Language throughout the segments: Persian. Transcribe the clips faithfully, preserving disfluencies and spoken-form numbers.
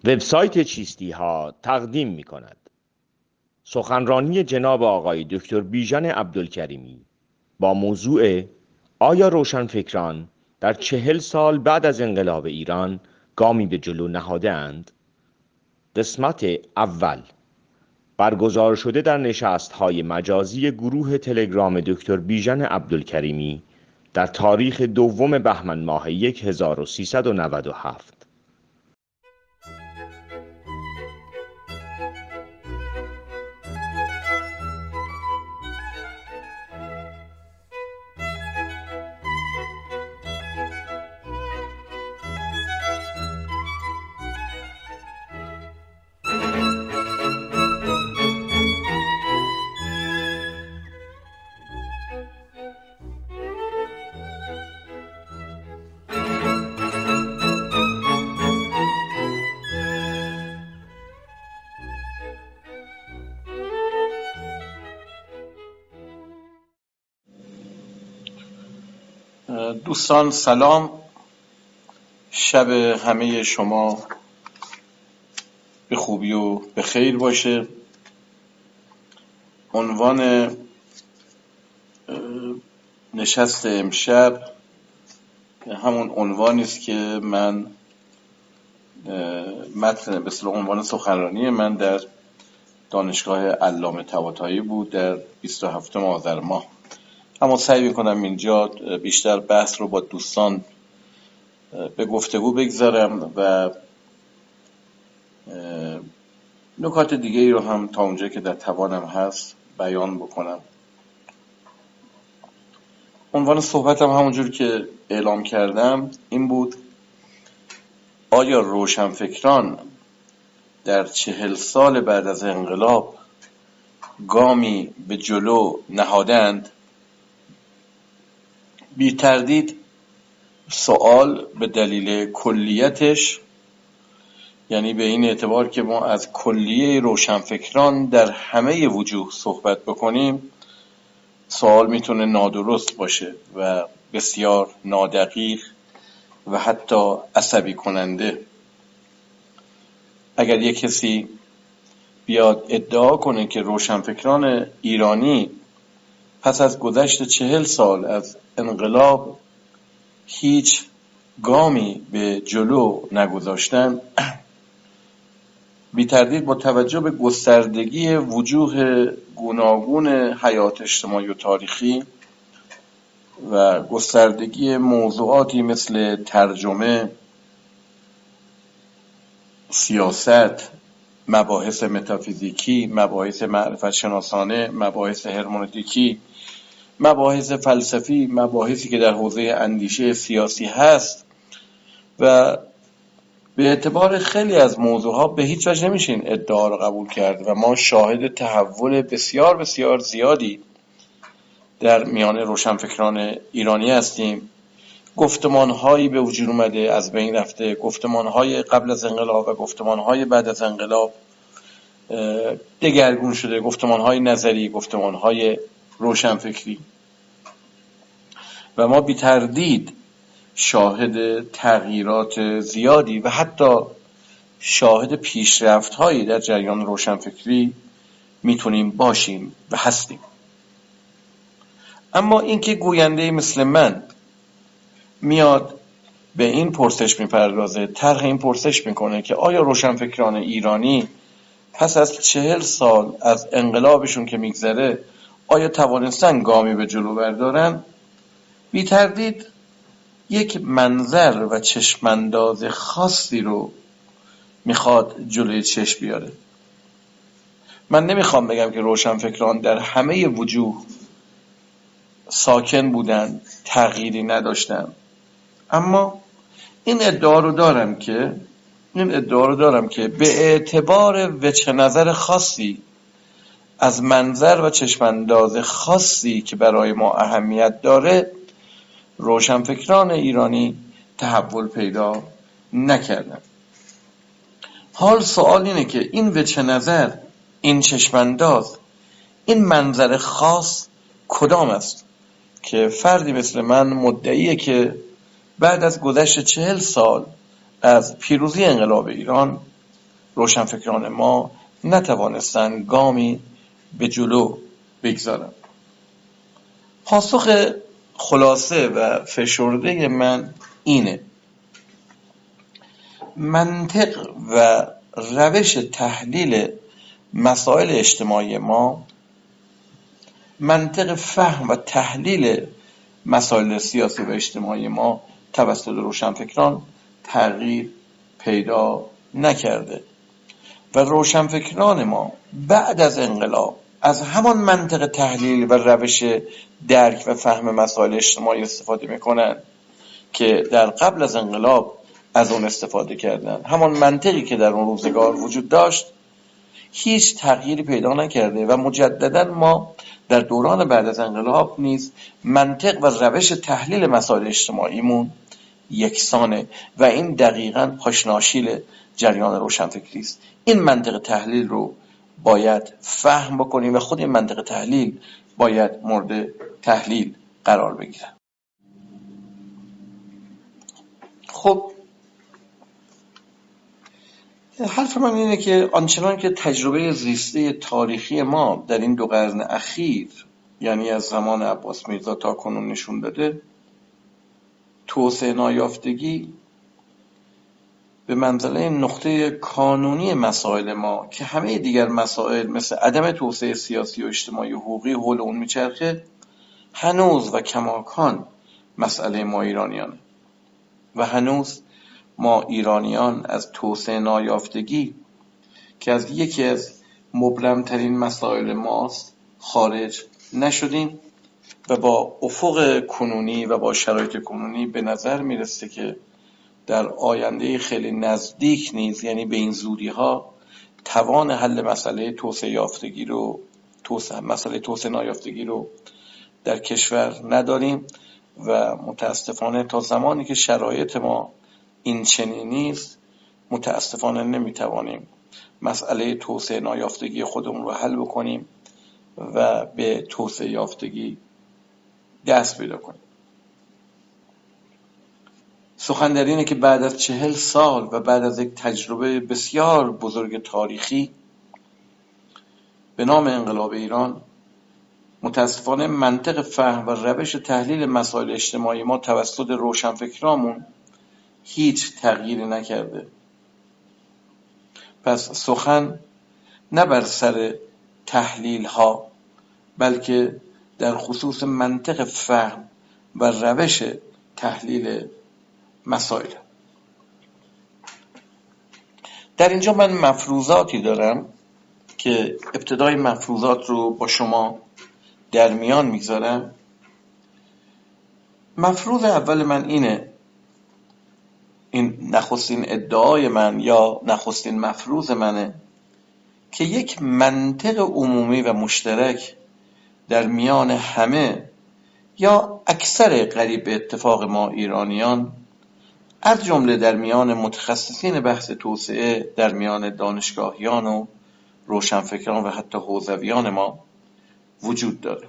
وبسایت چیستی ها تقدیم می کند سخنرانی جناب آقای دکتر بیژن عبدالکریمی با موضوع آیا روشنفکران در چهل سال بعد از انقلاب ایران گامی به جلو نهاده اند؟ قسمت اول برگزار شده در نشست‌های مجازی گروه تلگرام دکتر بیژن عبدالکریمی در تاریخ دوم بهمن ماه هزار و سیصد و نود و هفت. دوستان سلام، شب همه شما به خوبی و به خیر باشه. عنوان نشست امشب همون عنوانی است که من متن به اصطلاح عنوان سخنرانی من در دانشگاه علامه طباطبایی بود در بیست و هفتم آذر ماه. اما سعی میکنم اینجا بیشتر بحث رو با دوستان به گفتگو بگذارم و نکات دیگه ای رو هم تا اونجا که در توانم هست بیان بکنم. عنوان صحبتم همونجور که اعلام کردم این بود: آیا روشنفکران در چهل سال بعد از انقلاب گامی به جلو نهادند؟ بی تردید سوال به دلیل کلیتش، یعنی به این اعتبار که ما از کلیه روشنفکران در همه وجوه صحبت بکنیم، سوال میتونه نادرست باشه و بسیار نادقیق و حتی عصبی کننده. اگر یک کسی بیاد ادعا کنه که روشنفکران ایرانی پس از گذشت چهل سال از انقلاب هیچ گامی به جلو نگذاشتن، بی تردید با توجه به گستردگی وجوه گوناگون حیات اجتماعی و تاریخی و گستردگی موضوعاتی مثل ترجمه، سیاست، مباحث متافیزیکی، مباحث معرفت شناسانه، مباحث هرمنوتیکی، مباحث فلسفی، مباحثی که در حوزه اندیشه سیاسی هست و به اعتبار خیلی از موضوعها به هیچ وجه نمیشه این ادعا رو قبول کرد و ما شاهد تحول بسیار بسیار زیادی در میان روشنفکران ایرانی هستیم. گفتمان‌هایی به وجود اومده، از بین رفته، گفتمان‌های قبل از انقلاب و گفتمان‌های بعد از انقلاب دگرگون شده، گفتمان‌های نظری، گفتمان‌های روشنفکری، و ما بی تردید شاهد تغییرات زیادی و حتی شاهد پیشرفت‌هایی در جریان روشنفکری میتونیم باشیم و هستیم. اما اینکه گوینده مثل من میاد به این پرسش میپردازه، طرح این پرسش میکنه که آیا روشنفکران ایرانی پس از چهل سال از انقلابشون که میگذره آیا توانستن گامی به جلو بردارن، بی تردید یک منظر و چشمانداز خاصی رو میخواد جلوی چشم بیاره. من نمیخوام بگم که روشنفکران در همه وجوه ساکن بودن، تغییری نداشتن، اما این ادعا رو دارم که این ادعا رو دارم که به اعتبار وجه نظر خاصی از منظر و چشمانداز خاصی که برای ما اهمیت داره، روشنفکران ایرانی تحول پیدا نکردن. حال سوال اینه که این وجه نظر، این چشمانداز، این منظر خاص کدام است که فردی مثل من مدعیه که بعد از گذشت چهل سال از پیروزی انقلاب ایران روشنفکران ما نتوانستند گامی به جلو بگذارند. پاسخ خلاصه و فشرده من اینه: منطق و روش تحلیل مسائل اجتماعی ما، منطق فهم و تحلیل مسائل سیاسی و اجتماعی ما توسط روشنفکران تغییر پیدا نکرده و روشنفکران ما بعد از انقلاب از همان منطق تحلیل و روش درک و فهم مسائل اجتماعی استفاده میکنن که در قبل از انقلاب از اون استفاده کردن. همان منطقی که در اون روزگار وجود داشت هیچ تغییری پیدا نکرده و مجددا ما در دوران بعد از انقلاب نیز منطق و روش تحلیل مسائل اجتماعیمون یکسانه و این دقیقاً پاشناشیل جریان روشنفکری است. این منطق تحلیل رو باید فهم بکنیم و خود این منطق تحلیل باید مورد تحلیل قرار بگیره. خب حرف من اینه که آنچنان که تجربه زیسته تاریخی ما در این دو قرن اخیر، یعنی از زمان عباس میرزا تا کنون نشون داده، توسعه نایافتگی به منزله نقطه کانونی مسائل ما که همه دیگر مسائل مثل عدم توسعه سیاسی و اجتماعی و حقوقی حول اون میچرخه، هنوز و کماکان مسئله ما ایرانیانه و هنوز ما ایرانیان از توسعه نایافتگی که از یکی از مبرمترین مسائل ماست خارج نشدیم و با افق کنونی و با شرایط کنونی به نظر میرسه که در آینده خیلی نزدیک نیز، یعنی به این زودی ها، توان حل مسئله توسعه یافتگی رو توسعه مسئله توسعه نایافتگی رو در کشور نداریم و متاسفانه تا زمانی که شرایط ما این چنین نیست متاسفانه نمیتوانیم مسئله توسعه نایافتگی خودمون رو حل بکنیم و به توسعه یافتگی دست پیدا کنیم. سخن در اینه که بعد از چهل سال و بعد از یک تجربه بسیار بزرگ تاریخی به نام انقلاب ایران، متاسفانه منطق فهم و روش تحلیل مسائل اجتماعی ما توسط روشنفکرامون هیچ تغییری نکرده. پس سخن نه بر سر تحلیل ها بلکه در خصوص منطق فهم و روش تحلیل مسائل. در اینجا من مفروضاتی دارم که ابتدای مفروضات رو با شما در میان میگذارم. مفروض اول من اینه، این نخستین ادعای من یا نخستین مفروض منه، که یک منطق عمومی و مشترک در میان همه یا اکثر قریب به اتفاق ما ایرانیان، از جمله در میان متخصصین بحث توسعه، در میان دانشگاهیان و روشنفکران و حتی حوزویان ما وجود داره.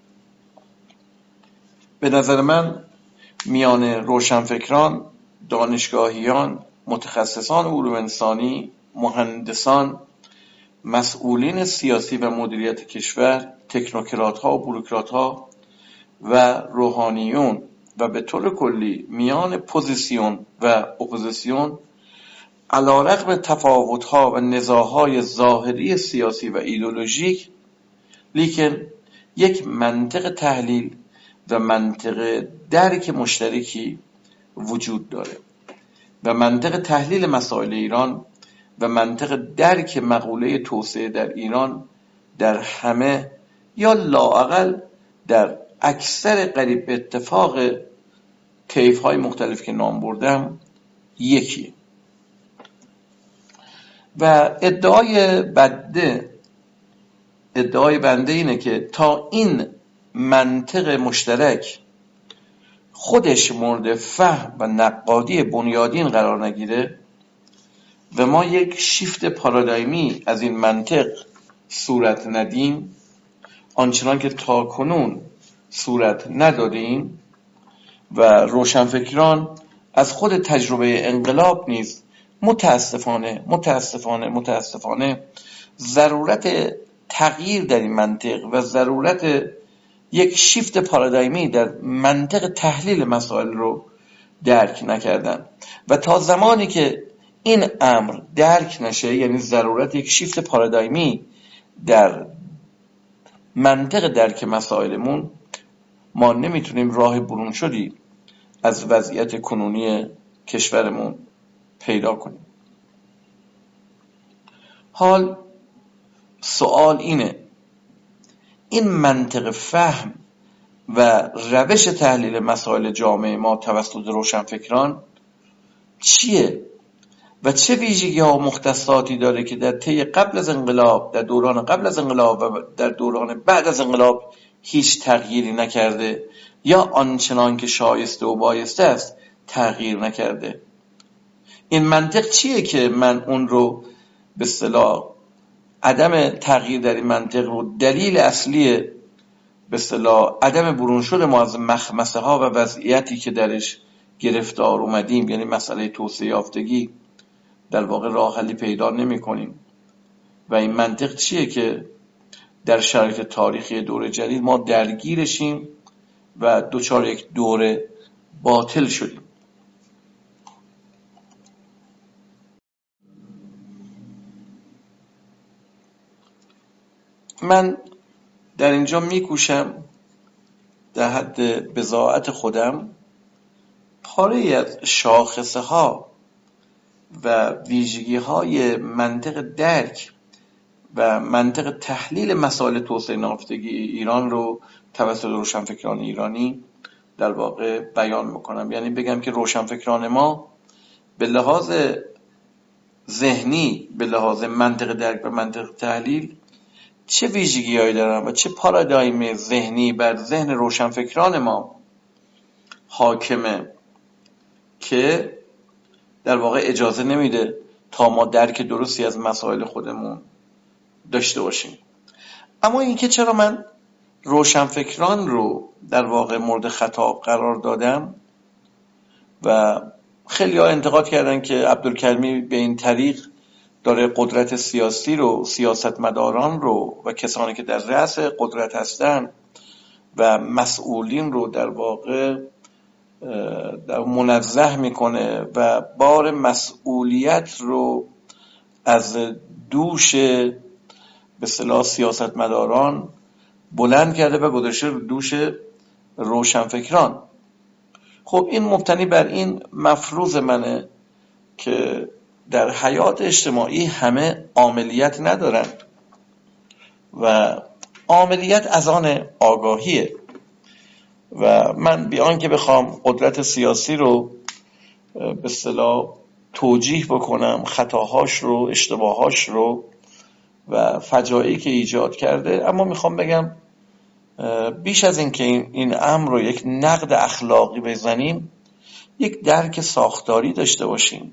به نظر من میان روشنفکران، دانشگاهیان، متخصصان علوم انسانی، مهندسان، مسئولین سیاسی و مدیریت کشور، تکنوکرات ها و بوروکرات ها و روحانیون و به طور کلی میان پوزیسیون و اپوزیسیون، علیرغم تفاوت ها و نزاعهای ظاهری سیاسی و ایدئولوژیک، لیکن یک منطق تحلیل و منطق درک مشترکی وجود داره و منطق تحلیل مسائل ایران و منطق درک مقوله توسعه در ایران در همه یا لااقل در اکثر قریب به اتفاق طیف‌های مختلف که نام بردم یکی. و ادعای بنده ادعای بنده اینه که تا این منطق مشترک خودش مورد فهم و نقادی بنیادین قرار نگیره و ما یک شیفت پارادایمی از این منطق صورت ندیم، آنچنان که تا کنون صورت ندادیم و روشنفکران از خود تجربه انقلاب نیز متاسفانه متاسفانه متاسفانه ضرورت تغییر در این منطق و ضرورت یک شیفت پارادایمی در منطق تحلیل مسائل رو درک نکردن و تا زمانی که این امر درک نشه، یعنی ضرورت یک شیفت پارادایمی در منطق درک مسائلمون، ما نمیتونیم راه برون شدی از وضعیت کنونی کشورمون پیدا کنیم. حال سوال اینه، این منطق فهم و روش تحلیل مسائل جامعه ما توسط روشنفکران چیه و چه ویژگی ها و مختصاتی داره که در طی قبل از انقلاب، در دوران قبل از انقلاب و در دوران بعد از انقلاب هیچ تغییری نکرده یا آنچنان که شایسته و بایسته است تغییر نکرده. این منطق چیه که من اون رو به اصطلاح عدم تغییر در این منطق رو دلیل اصلی به اصطلاح عدم برون شده ما از مخمسه ها و وضعیتی که درش گرفتار اومدیم، یعنی مسئله توسعه یافتگی، در واقع راه حلی پیدا نمی کنیم. و این منطق چیه که در شرایط تاریخی دوره جدید ما درگیرشیم و دوچار یک دوره باطل شدیم. من در اینجا میکوشم در حد بضاعت خودم پاره از شاخصه ها و ویژگی های منطق درک و منطق تحلیل مسائل توسعه یافتگی ایران رو توسط روشنفکران ایرانی در واقع بیان میکنم. یعنی بگم که روشنفکران ما به لحاظ ذهنی، به لحاظ منطق درک و منطق تحلیل چه ویژگی هایی دارن و چه پارادایم ذهنی بر ذهن روشنفکران ما حاکمه که در واقع اجازه نمیده تا ما درک درستی از مسائل خودمون داشته باشیم. اما اینکه چرا من روشنفکران رو در واقع مورد خطاب قرار دادم و خیلی ها انتقاد کردن که عبدالکریمی به این طریق داره قدرت سیاسی رو، سیاستمداران رو و کسانی که در رأس قدرت هستن و مسئولین رو در واقع در منزه میکنه و بار مسئولیت رو از دوش به اصطلاح سیاستمداران بلند کرده و گذاشته رو دوش روشنفکران. خب این مبتنی بر این مفروض منه که در حیات اجتماعی همه عاملیت ندارن و عاملیت از آن آگاهیه و من بیان که بخوام قدرت سیاسی رو به اصطلاح توجیه بکنم، خطاهاش رو، اشتباهاش رو و فجایعی که ایجاد کرده، اما میخوام بگم بیش از این که این, این امر رو یک نقد اخلاقی بزنیم، یک درک ساختاری داشته باشیم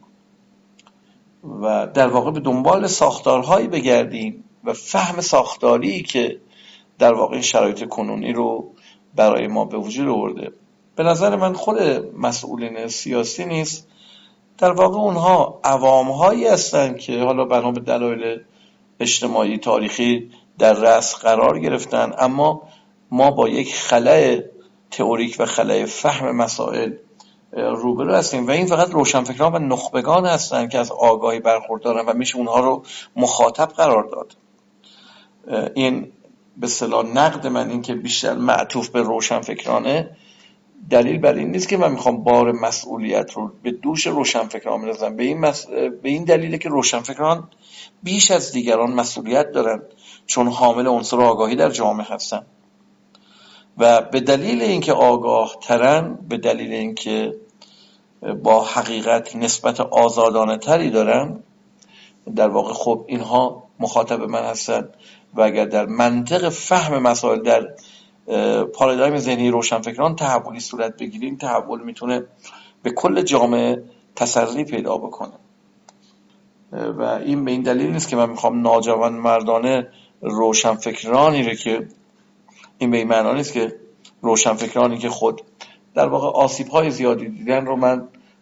و در واقع به دنبال ساختارهایی بگردیم و فهم ساختاری که در واقع این شرایط کنونی رو برای ما به وجود آورده. به نظر من خود مسئولین سیاسی نیست، در واقع اونها عوامهایی هستند که حالا بنا به دلایل اجتماعی تاریخی در رأس قرار گرفتن، اما ما با یک خلأ تئوریک و خلأ فهم مسائل روبرو هستیم و این فقط روشنفکران و نخبگان هستند که از آگاهی برخوردارن و میشه اونها رو مخاطب قرار داد. این به اصطلاح نقد من این که بیشتر معطوف به روشنفکرانه دلیل بر این نیست که من میخوام بار مسئولیت رو به دوش روشنفکران بندازم. به این مس... به این دلیله که روشنفکران بیش از دیگران مسئولیت دارن چون حامل عنصر آگاهی در جامعه هستن و به دلیل اینکه آگاه ترن، به دلیل اینکه با حقیقت نسبت آزادانه تری دارن، در واقع خب اینها مخاطب من هستن و اگر در منطق فهم مسائل در پارادایم ذهنی روشنفکران تحولی صورت بگیریم، تحول میتونه به کل جامعه تسری پیدا بکنه و این به این دلیل نیست که من میخوام ناجوان مردانه روشنفکرانی رو که این به این معنی نیست که روشنفکرانی که خود در واقع آسیب‌های زیادی دیدن رو من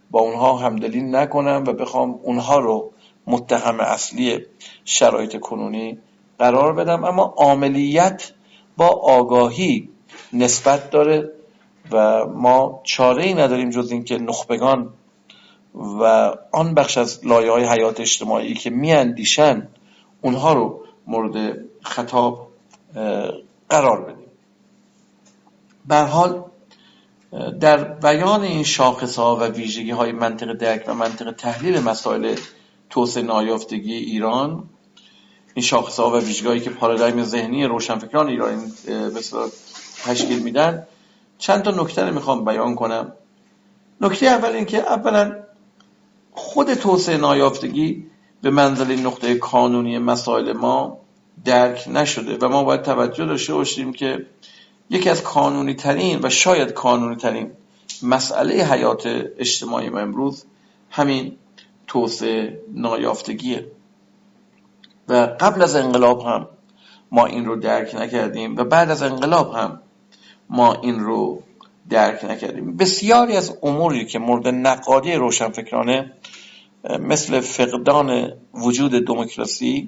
با اونها همدلی نکنم و بخوام اونها رو متهم اصلی شرایط کنونی قرار بدم، اما عاملیت با آگاهی نسبت داره و ما چاره ای نداریم جز اینکه نخبگان و آن بخش از لایه‌های حیات اجتماعی که میاندیشن اونها رو مورد خطاب قرار بدیم. به هر حال در بیان این شاخص‌ها و ویژگی‌های منطق درک و منطق تحلیل مسائل توسعه نایافتگی ایران، این شاخص‌ها و ویژگی‌هایی که پارادایم ذهنی روشنفکران ایران به اصطلاح تشکیل میدن، چند تا نکته رو میخوام بیان کنم. نکته اول این که اولا خود توسعه نایافتگی به منزله نقطه کانونی مسائل ما درک نشده و ما باید توجه داشته باشیم که یکی از قانونی ترین و شاید قانونی ترین مسئله حیات اجتماعی ما امروز همین توسعه نایافتگیه و قبل از انقلاب هم ما این رو درک نکردیم و بعد از انقلاب هم ما این رو درک نکردیم. بسیاری از اموری که مورد نقادی روشنفکرانه مثل فقدان وجود دموکراسی،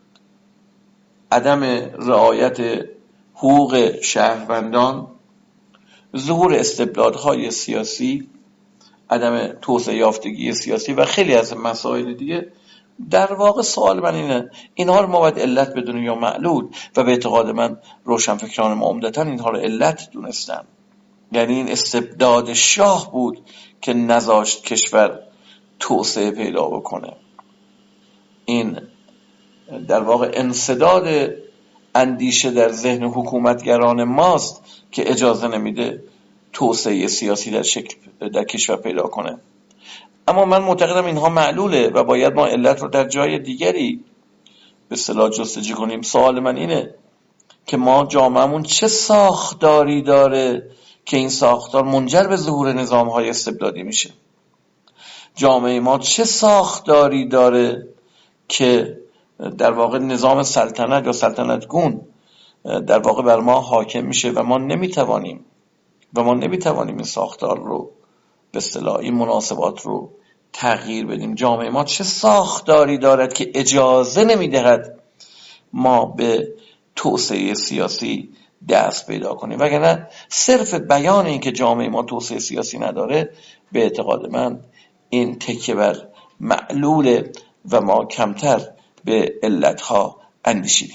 عدم رعایت حقوق شهروندان، ظهور استبدادهای سیاسی، عدم توسعه یافتگی سیاسی و خیلی از مسائل دیگه، در واقع سوال من اینه اینها رو ما باید علت بدونیم یا معلول؟ و به اعتقاد من روشنفکران ما عمدتاً اینها رو علت دونستن. یعنی این استبداد شاه بود که نذاشت کشور توسعه پیدا بکنه. این در واقع انسداد اندیشه در ذهن حکومتگران ماست که اجازه نمیده توسعه سیاسی در شکل در کشور پیدا کنه. اما من معتقدم اینها معلوله و باید ما علت رو در جای دیگری به اصطلاح جستجو کنیم. سوال من اینه که ما جامعهمون چه ساختاری داره که این ساختار منجر به ظهور نظام‌های استبدادی میشه؟ جامعه ما چه ساختاری داره که در واقع نظام سلطنت یا سلطنت گون در واقع بر ما حاکم میشه و ما نمیتوانیم و ما نمیتوانیم این ساختار رو به اصطلاح این مناسبات رو تغییر بدیم؟ جامعه ما چه ساختاری دارد که اجازه نمیدهد ما به توسعه سیاسی دست پیدا کنیم؟ وگرنه صرف بیان این که جامعه ما توسعه سیاسی نداره به اعتقاد من این تکیه بر معلوله و ما کمتر به علتها اندیشیدیم.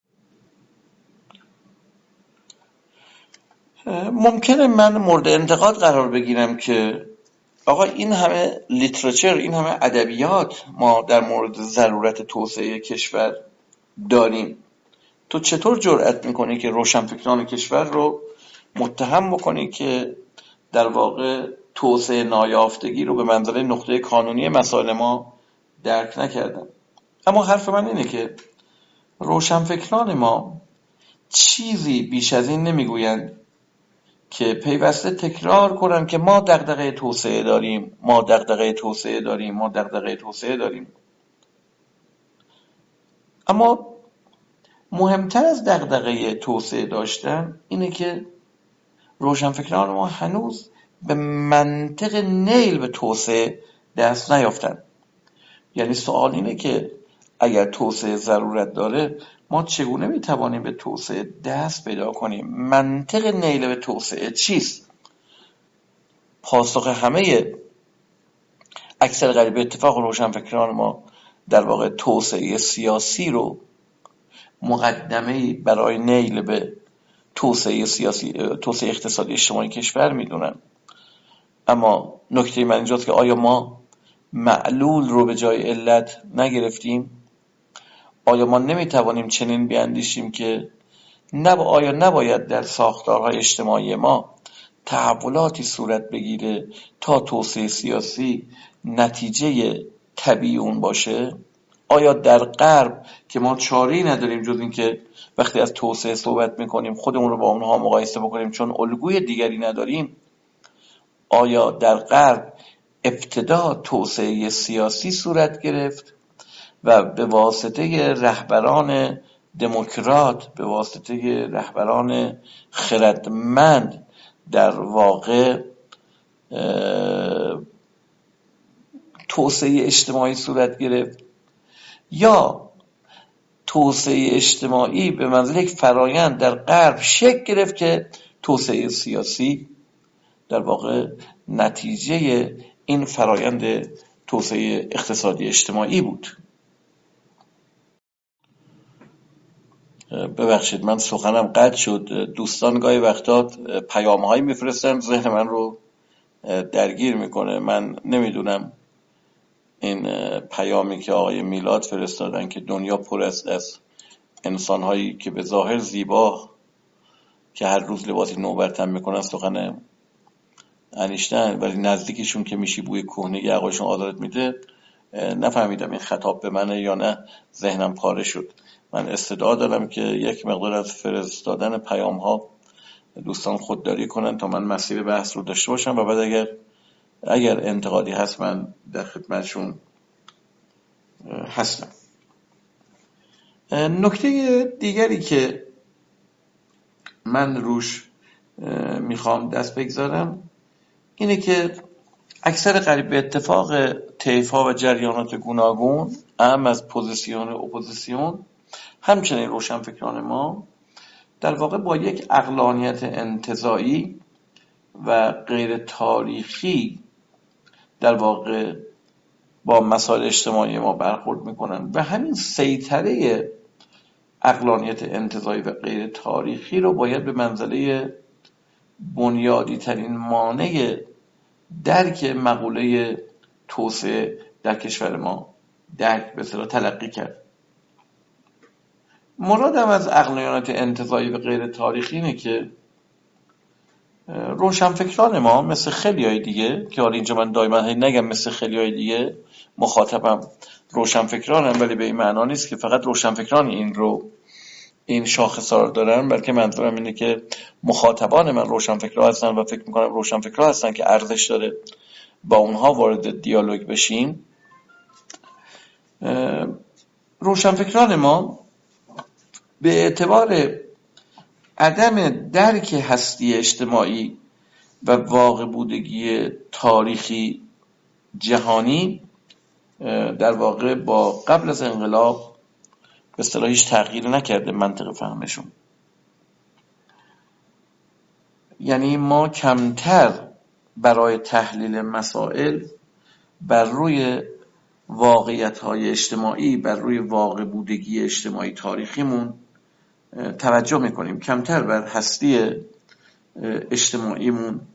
ممکنه من مورد انتقاد قرار بگیرم که آقا این همه لیترچر، این همه ادبیات ما در مورد ضرورت توسعه کشور داریم، تو چطور جرأت میکنی که روشنفکران کشور رو متهم بکنی که در واقع توسعه نایافتگی رو به منزله نقطه کانونی مسائل ما درک نکردن؟ اما حرف من اینه که روشنفکران ما چیزی بیش از این نمیگویند که پیوسته تکرار کنن که ما دغدغه توسعه داریم، ما دغدغه توسعه داریم، ما دغدغه توسعه داریم. اما مهمتر از دغدغه توسعه داشتن اینه که روشنفکران ما هنوز به منطق نیل به توسعه دست نیافتن. یعنی سوال اینه که اگر توسعه ضرورت داره ما چگونه میتوانیم به توسعه دست پیدا کنیم؟ منطق نیل به توسعه چیست؟ پاسخ همه اکثر قریب اتفاق روشنفکران ما در واقع توسعه سیاسی رو مقدمه‌ای برای نیل به توسعه سیاسی، توسعه اقتصادی اجتماعی کشور میدونن. اما نکته من اینجاست که آیا ما معلول رو به جای علت نگرفتیم؟ آیا ما نمیتوانیم چنین بیاندیشیم که نب... آیا نباید در ساختارهای اجتماعی ما تحولاتی صورت بگیره تا توسعه سیاسی نتیجه طبیعی اون باشه؟ آیا در غرب که ما چاره‌ای نداریم جز این که وقتی از توسعه صحبت میکنیم خودمون رو با اونها مقایسه بکنیم چون الگوی دیگری نداریم، آیا در غرب ابتدا توسعه سیاسی صورت گرفت و به واسطه رهبران دموکرات، به واسطه رهبران خردمند در واقع توسعه اجتماعی صورت گرفت یا توسعه اجتماعی به منزله یک فرایند در غرب شکل گرفت که توسعه سیاسی در واقع نتیجه این فرایند توسعه اقتصادی اجتماعی بود. ببخشید من سخنم قطع شد. دوستان گاهی وقتا پیام‌هایی میفرستن ذهن من رو درگیر میکنه. من نمیدونم این پیامی که آقای میلاد فرستادن که دنیا پر است از انسان‌هایی که به ظاهر زیبا که هر روز لباسی نو برتن میکنن سخن انیشتن، ولی نزدیکشون که میشی بوی کهنگی عقلشون آزارت میده. نفهمیدم این خطاب به منه یا نه، ذهنم پاره شد. من استدعا دارم که یک مقدار از فرستادن پیام ها دوستان خودداری کنن تا من مسیر بحث رو داشته باشم و بعد اگر اگر انتقادی هست من در خدمتشون هستم. نکته دیگری که من روش میخوام دست بگذارم اینه که اکثر قریب به اتفاق طیف‌ها و جریانات گوناگون اهم از پوزیسیون و اپوزیسیون، همچنین روشنفکران ما در واقع با یک عقلانیت انتزاعی و غیر تاریخی در واقع با مسائل اجتماعی ما برخورد میکنن و همین سیطره عقلانیت انتزاعی و غیر تاریخی رو باید به منزله بنیادی ترین مانع درک مقوله توسعه در کشور ما درک به اصطلاح تلقی کرد. مرادم از عقلانیت انتزاعی و غیر تاریخی اینه که روشنفکران ما مثل خیلیای دیگه که حالا اینجا من دائما نگم مثل خیلیای دیگه، مخاطبم روشنفکرانم، ولی به این معنا نیست که فقط روشنفکران این رو این شاخصا رو دارن، بلکه منظورم اینه که مخاطبان من روشنفکرها هستن و فکر میکنم روشنفکرها هستن که ارزش داره با اونها وارد دیالوگ بشیم. روشنفکران ما به اعتبار عدم درک هستی اجتماعی و واقع بودگی تاریخی جهانی در واقع با قبل از انقلاب به اصطلاح هیچ تغییر نکرده منطق فهمشون. یعنی ما کمتر برای تحلیل مسائل بر روی واقعیت‌های اجتماعی، بر روی واقع بودگی اجتماعی تاریخیمون توجه میکنیم، کمتر بر هستی اجتماعیمون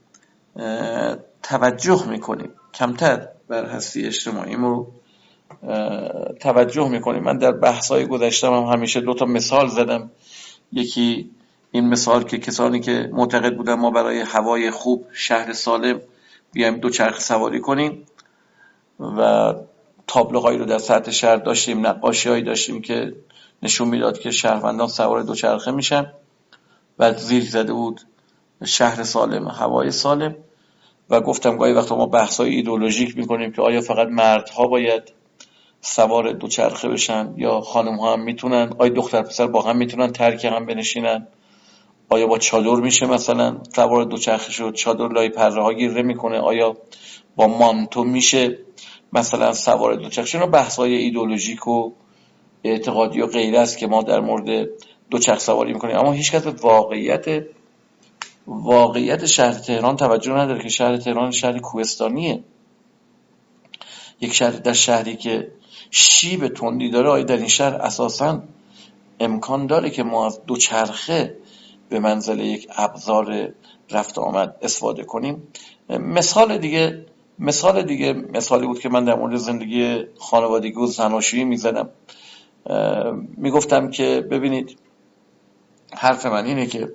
توجه میکنیم، کمتر بر هستی اجتماعیمون توجه میکنیم. من در بحث‌های گذشتم هم همیشه دو تا مثال زدم. یکی این مثال که کسانی که معتقد بودن ما برای هوای خوب، شهر سالم بیایم دوچرخه سواری کنیم و تابلوهایی رو در سطح شهر داشتیم، نقاشی‌هایی داشتیم که نشون میداد که شهروندان سوار دوچرخه میشن و زیر زده بود شهر سالم، هوای سالم. و گفتم گاهی وقتا ما بحث‌های ایدئولوژیک میکنیم که آیا فقط مردها باید سوار دوچرخه بشن یا خانم‌ها هم میتونن، آیا دختر پسر با هم میتونن ترک هم بنشینن، آیا با چادر میشه مثلا سوار دوچرخه شد، چادر لای پره ها گیره میکنه، آیا با مانتو میشه مثلا سوار دوچرخه شد. بحث‌های ایدئولوژیک و اعتقادی و غیره است که ما در مورد دوچرخه سواری میکنیم، اما هیچ کس به واقعیت واقعیت شهر تهران توجه نداره که شهر تهران شهر کوهستانیه، یک شهر در شهری که شیب تندی داره. آیا در این شهر اساساً امکان داره که ما از دوچرخه به منزله یک ابزار رفت آمد استفاده کنیم؟ مثال دیگه مثال دیگه مثالی بود که من در مورد زندگی خانوادگی و زناشویی میزدم. میگفتم که ببینید، حرف من اینه که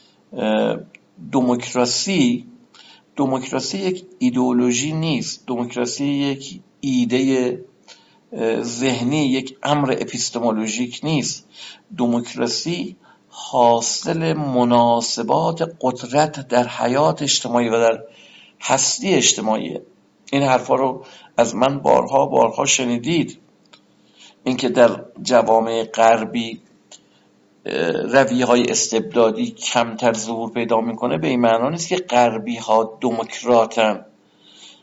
دموکراسی دموکراسی یک ایدئولوژی نیست، دموکراسی یک ایده ذهنی، یک امر اپیستمولوژیک نیست. دموکراسی حاصل مناسبات قدرت در حیات اجتماعی و در هستی اجتماعی. این حرفا رو از من بارها بارها شنیدید. اینکه در جوامع غربی رویه های استبدادی کمتر ظهور پیدا میکنه به این معنا نیست که غربی ها دموکراتن.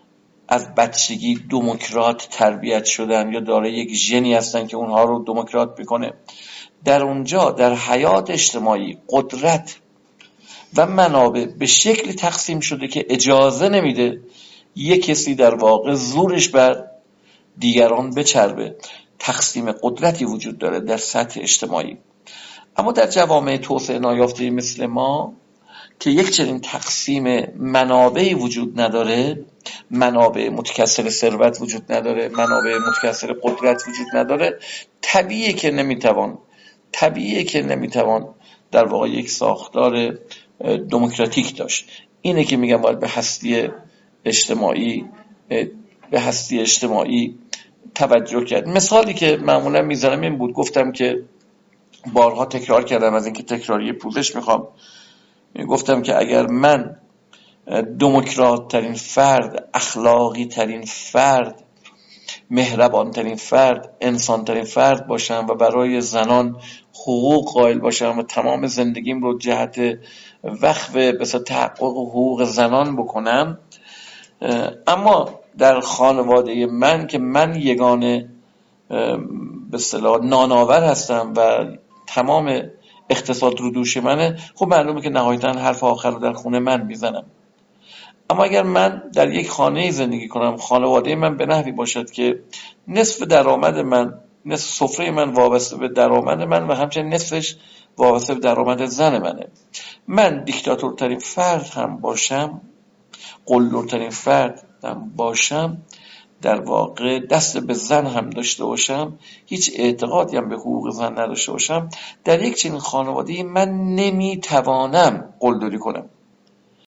از بچگی دموکرات تربیت شدن یا دارای یک ژنی هستن که اونها رو دموکرات میکنه، در اونجا در حیات اجتماعی قدرت و منابع به شکلی تقسیم شده که اجازه نمیده یک کسی در واقع زورش بر دیگران بچربه. تقسیم قدرتی وجود داره در سطح اجتماعی. اما در جوامع توسعه نیافته مثل ما که یک چنین تقسیم منابعی وجود نداره، منابع متکثر ثروت وجود نداره، منابع متکثر قدرت وجود نداره، طبیعیه که نمیتوان طبیعیه که نمیتوان در واقع یک ساختار دموکراتیک داشت. اینه که میگم باید به هستی اجتماعی به هستی اجتماعی توجه کرد. مثالی که معمولا میزنم این بود، گفتم که بارها تکرار کردم، از اینکه تکراری پوزش میخوام، گفتم که اگر من دموکرات ترین فرد، اخلاقی ترین فرد، مهربان ترین فرد، انسان ترین فرد باشم و برای زنان حقوق قائل باشم و تمام زندگیم رو جهت وقف بس تحقق حقوق زنان بکنم، اما در خانواده من که من یگانه به اصطلاح نانآور هستم و تمام اقتصاد رو دوش منه، خب معلومه که نهایتاً حرف آخر رو در خونه من میزنم. اما اگر من در یک خانه زندگی کنم، خانواده من به نحوی باشد که نصف درآمد من، نصف سفره من وابسته به درآمد من و همچنین نصفش وابسته به درآمد زن منه، من دیکتاتورترین فرد هم باشم، قلدرترین فرد هم باشم، در واقع دست به زن هم داشته باشم، هیچ اعتقادی هم به حقوق زن نداشته باشم، در یک چنین خانواده من نمیتوانم قلدری کنم.